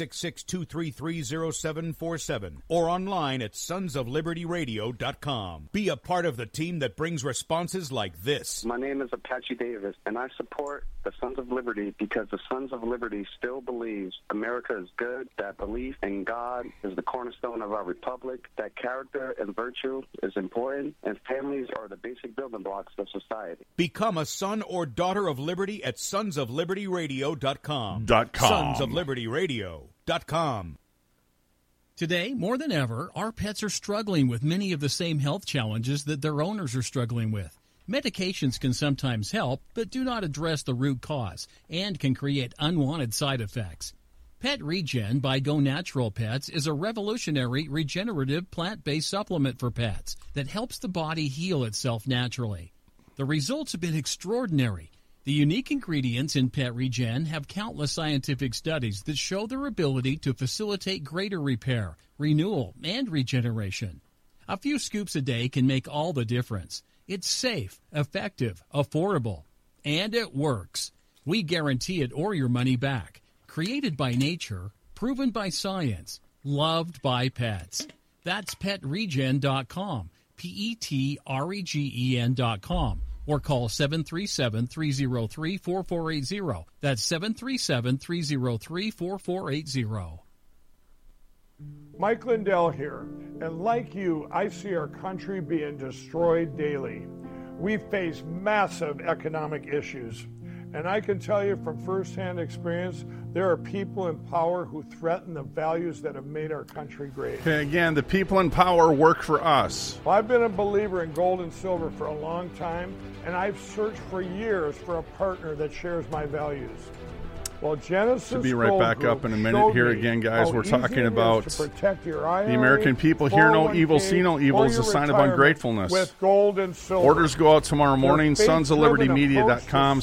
1-866-233-0747 or online at sonsoflibertyradio.com. Be a part of the team that brings responses like this. My name is Apache Davis, and I support the Sons of Liberty because the Sons of Liberty still believes America is good, that belief in God is the cornerstone of our republic, that character and virtue is important, and families are the basic building blocks of society. Become a son or daughter of liberty at sonsoflibertyradio.com. Sonsoflibertyradio.com. Today, more than ever, our pets are struggling with many of the same health challenges that their owners are struggling with. Medications can sometimes help, but do not address the root cause and can create unwanted side effects. Pet Regen by Go Natural Pets is a revolutionary regenerative plant-based supplement for pets that helps the body heal itself naturally. The results have been extraordinary. The unique ingredients in Pet Regen have countless scientific studies that show their ability to facilitate greater repair, renewal, and regeneration. A few scoops a day can make all the difference. It's safe, effective, affordable, and it works. We guarantee it or your money back. Created by nature, proven by science, loved by pets. That's PetRegen.com, PetRegen.com, or call 737-303-4480. That's 737-303-4480. Mike Lindell here, and like you, I see our country being destroyed daily. We face massive economic issues, and I can tell you from firsthand experience, there are people in power who threaten the values that have made our country great. Okay, again, the people in power work for us. Well, I've been a believer in gold and silver for a long time, and I've searched for years for a partner that shares my values. Well, Genesis to be right back Group up in a minute here again, guys. We're talking about the American people. Hear no evil, see no evil is a sign of ungratefulness. With gold and silver. Orders go out tomorrow morning. SonsOfLibertyMedia.com,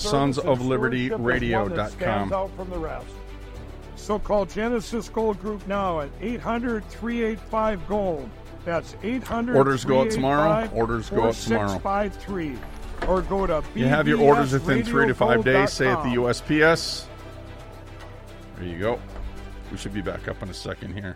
SonsOfLibertyRadio.com. So call Genesis Gold Group now at 800-385-GOLD. That's 800. Orders go out tomorrow. Orders go out tomorrow. 4653. Or go to you have your orders within 3 to 5 days. Say at the USPS. There you go. We should be back up in a second here.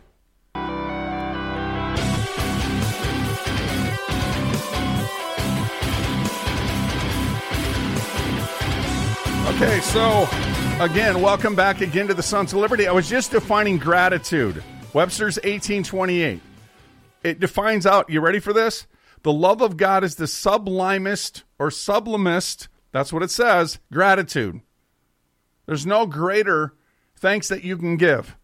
Okay, so again, welcome back again to the Sons of Liberty. I was just defining gratitude. Webster's 1828. It defines out, you ready for this? The love of God is the sublimest or sublimest, that's what it says, gratitude. There's no greater thanks that you can give.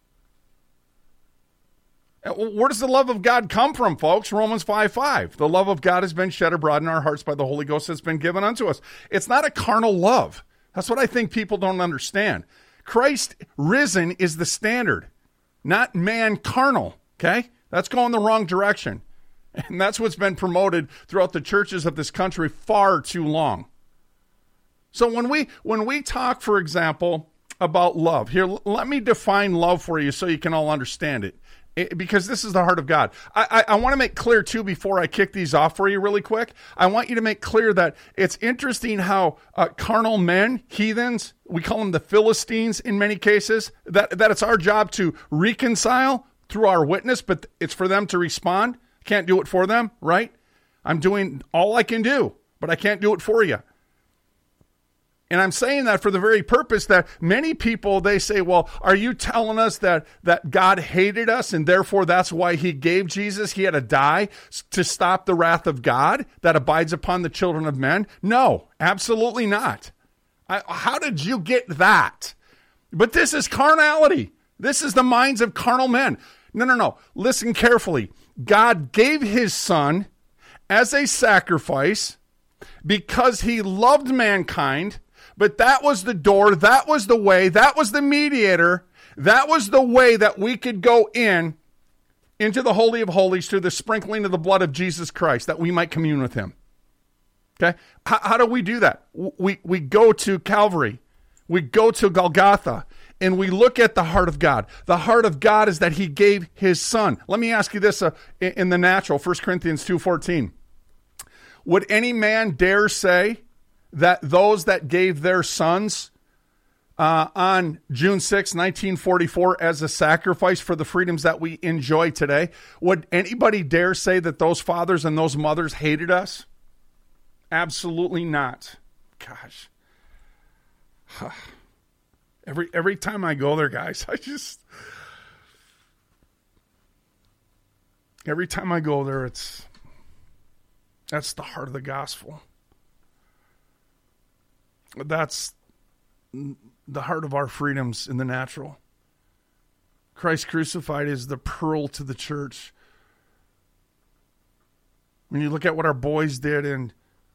Where does the love of God come from, folks? Romans 5:5. The love of God has been shed abroad in our hearts by the Holy Ghost that's been given unto us. It's not a carnal love. That's what I think people don't understand. Christ risen is the standard, not man carnal, okay? That's going the wrong direction. And that's what's been promoted throughout the churches of this country far too long. So when we talk, for example, about love, here, let me define love for you so you can all understand it. Because this is the heart of God. I want to make clear, too, before I kick these off for you really quick, I want you to make clear that it's interesting how carnal men, heathens, we call them the Philistines in many cases, that it's our job to reconcile through our witness, but it's for them to respond. Can't do it for them, right? I'm doing all I can do, but I can't do it for you. And I'm saying that for the very purpose that many people, they say, well, are you telling us that God hated us and therefore that's why he gave Jesus? He had to die to stop the wrath of God that abides upon the children of men? No, absolutely not. How did you get that? But this is carnality. This is the minds of carnal men. No. Listen carefully. God gave his son as a sacrifice because he loved mankind. But that was the door, that was the way, that was the mediator, that was the way that we could go into the Holy of Holies through the sprinkling of the blood of Jesus Christ, that we might commune with him. Okay? How do we do that? We go to Calvary, we go to Golgotha, and we look at the heart of God. The heart of God is that he gave his son. Let me ask you this in the natural, 1 Corinthians 2:14. Would any man dare say that those that gave their sons on June 6, 1944 as a sacrifice for the freedoms that we enjoy today, would anybody dare say that those fathers and those mothers hated us? Absolutely not. Gosh. Every time I go there, guys, every time I go there, that's the heart of the gospel. That's the heart of our freedoms in the natural. Christ crucified is the pearl to the church. When you look at what our boys did in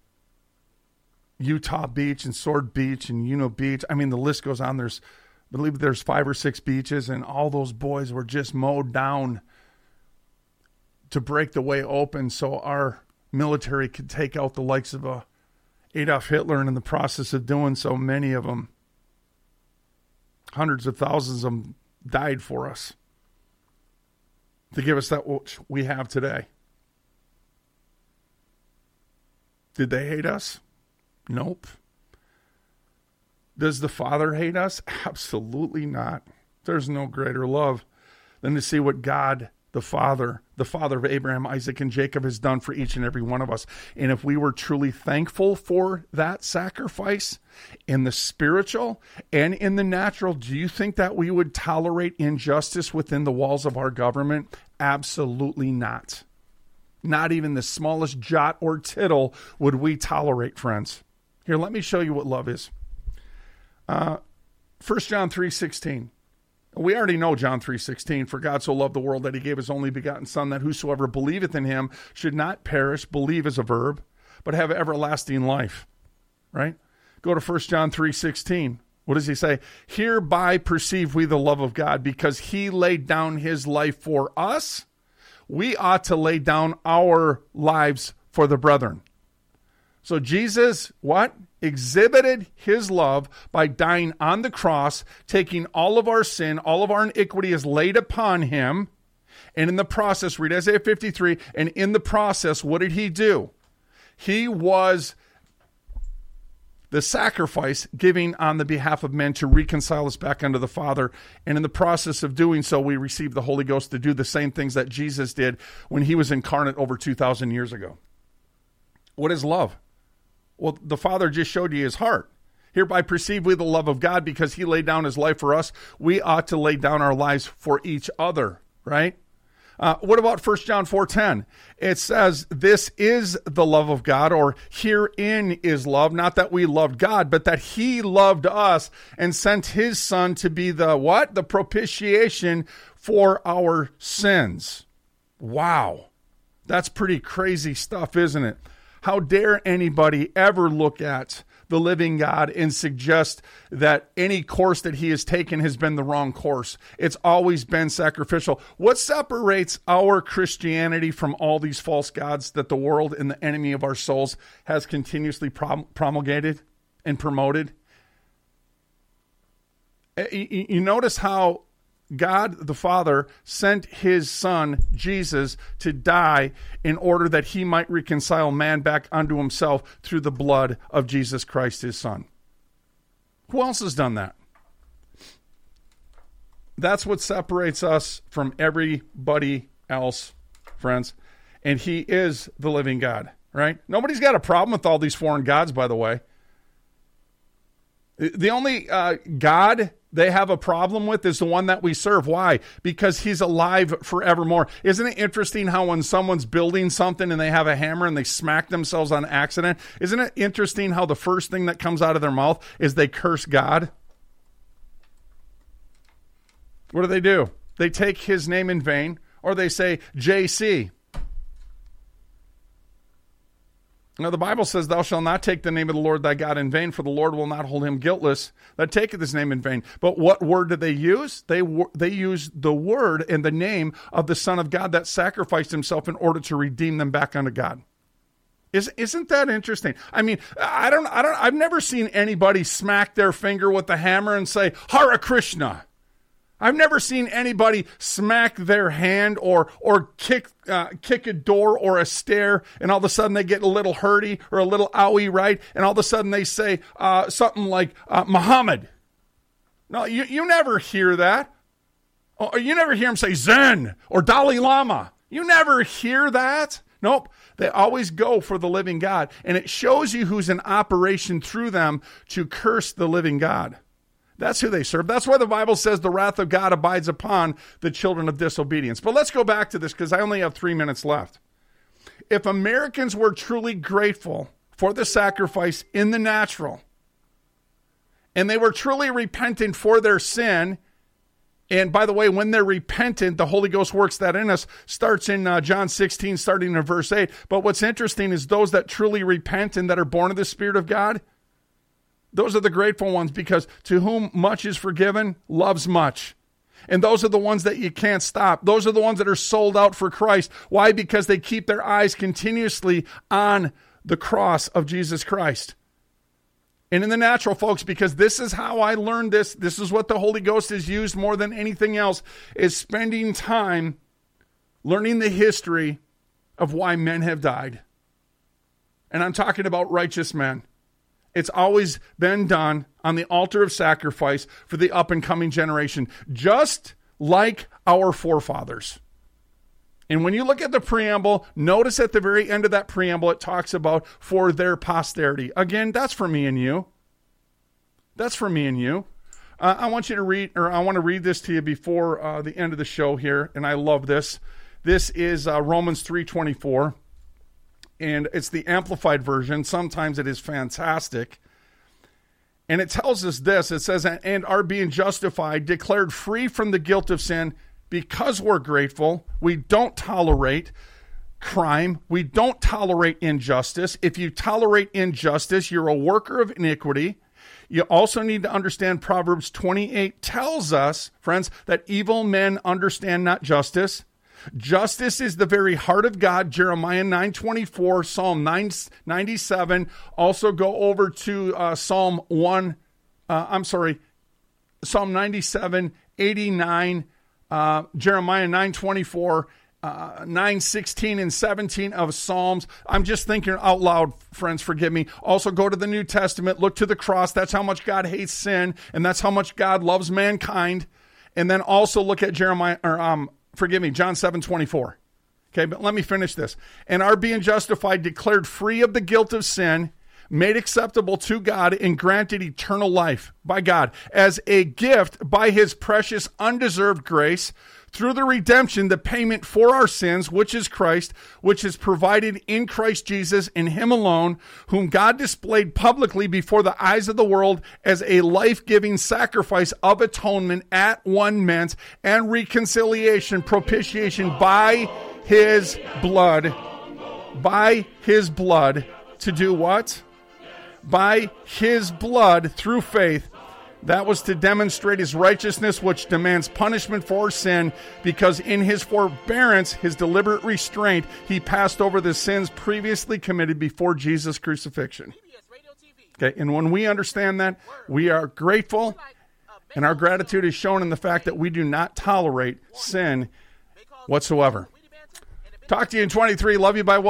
Utah Beach and Sword Beach and Juno Beach, I mean, the list goes on. I believe there's 5 or 6 beaches, and all those boys were just mowed down to break the way open so our military could take out the likes of Adolf Hitler, and in the process of doing so, many of them, hundreds of thousands of them, died for us to give us that which we have today. Did they hate us? Nope. Does the Father hate us? Absolutely not. There's no greater love than to see what God, the Father of Abraham, Isaac, and Jacob, has done for each and every one of us. And if we were truly thankful for that sacrifice in the spiritual and in the natural, do you think that we would tolerate injustice within the walls of our government? Absolutely not. Not even the smallest jot or tittle would we tolerate, friends. Here, let me show you what love is. 1 John 3:16. We already know John 3:16, for God so loved the world that he gave his only begotten Son, that whosoever believeth in him should not perish, believe is a verb, but have everlasting life, right? Go to 1 John 3:16. What does he say? Hereby perceive we the love of God, because he laid down his life for us. We ought to lay down our lives for the brethren. So Jesus, what? Exhibited his love by dying on the cross, taking all of our sin, all of our iniquity is laid upon him. And in the process, read Isaiah 53, and in the process, what did he do? He was the sacrifice giving on the behalf of men to reconcile us back unto the Father. And in the process of doing so, we received the Holy Ghost to do the same things that Jesus did when he was incarnate over 2,000 years ago. What is love? Well, the Father just showed you his heart. Hereby perceive we the love of God, because he laid down his life for us. We ought to lay down our lives for each other, right? What about 1 John 4:10? It says, this is the love of God, or herein is love, not that we loved God, but that he loved us and sent his Son to be the what? The propitiation for our sins. Wow. That's pretty crazy stuff, isn't it? How dare anybody ever look at the living God and suggest that any course that he has taken has been the wrong course? It's always been sacrificial. What separates our Christianity from all these false gods that the world and the enemy of our souls has continuously promulgated and promoted? You notice how God the Father sent his Son, Jesus, to die in order that he might reconcile man back unto himself through the blood of Jesus Christ, his Son. Who else has done that? That's what separates us from everybody else, friends. And he is the living God, right? Nobody's got a problem with all these foreign gods, by the way. The only God they have a problem with is the one that we serve. Why? Because he's alive forevermore. Isn't it interesting how when someone's building something and they have a hammer and they smack themselves on accident, isn't it interesting how the first thing that comes out of their mouth is they curse God? What do? They take his name in vain, or they say JC. Now, the Bible says, thou shalt not take the name of the Lord thy God in vain, for the Lord will not hold him guiltless that taketh his name in vain. But what word did they use? They used the word and the name of the Son of God that sacrificed himself in order to redeem them back unto God. Isn't that interesting? I mean, I've never seen anybody smack their finger with the hammer and say, Hare Krishna. I've never seen anybody smack their hand or kick a door or a stair, and all of a sudden they get a little hurty or a little owie, right? And all of a sudden they say something like Muhammad. No, you never hear that. Or you never hear them say Zen or Dalai Lama. You never hear that. Nope. They always go for the living God. And it shows you who's in operation through them to curse the living God. That's who they serve. That's why the Bible says the wrath of God abides upon the children of disobedience. But let's go back to this because I only have 3 minutes left. If Americans were truly grateful for the sacrifice in the natural, and they were truly repentant for their sin, and by the way, when they're repentant, the Holy Ghost works that in us, starts in John 16, starting in verse 8. But what's interesting is those that truly repent and that are born of the Spirit of God, those are the grateful ones, because to whom much is forgiven, loves much. And those are the ones that you can't stop. Those are the ones that are sold out for Christ. Why? Because they keep their eyes continuously on the cross of Jesus Christ. And in the natural, folks, because this is how I learned this. This is what the Holy Ghost has used more than anything else, is spending time learning the history of why men have died. And I'm talking about righteous men. It's always been done on the altar of sacrifice for the up-and-coming generation, just like our forefathers. And when you look at the preamble, notice at the very end of that preamble, it talks about for their posterity. Again, that's for me and you. That's for me and you. I want to read this to you before the end of the show here, and I love this. This is Romans 3:24. And it's the Amplified version. Sometimes it is fantastic. And it tells us this. It says, and are being justified, declared free from the guilt of sin because we're grateful. We don't tolerate crime. We don't tolerate injustice. If you tolerate injustice, you're a worker of iniquity. You also need to understand Proverbs 28 tells us, friends, that evil men understand not justice. Justice is the very heart of God. Jeremiah 9:24, Psalm 97. Also go over to Psalm 97, 89, Jeremiah 9:24, 9:16 and 17 of Psalms. I'm just thinking out loud, friends, forgive me. Also go to the New Testament, look to the cross. That's how much God hates sin, and that's how much God loves mankind. And then also look at John 7:24. Okay, but let me finish this. And are being justified, declared free of the guilt of sin, made acceptable to God, and granted eternal life by God as a gift by his precious undeserved grace through the redemption, the payment for our sins, which is Christ, which is provided in Christ Jesus, in him alone, whom God displayed publicly before the eyes of the world as a life-giving sacrifice of atonement at one meant, and reconciliation, propitiation by his blood. By his blood. To do what? By his blood through faith. That was to demonstrate his righteousness, which demands punishment for sin, because in his forbearance, his deliberate restraint, he passed over the sins previously committed before Jesus' crucifixion. Okay, and when we understand that, we are grateful, and our gratitude is shown in the fact that we do not tolerate sin whatsoever. Talk to you in 23. Love you. Bye.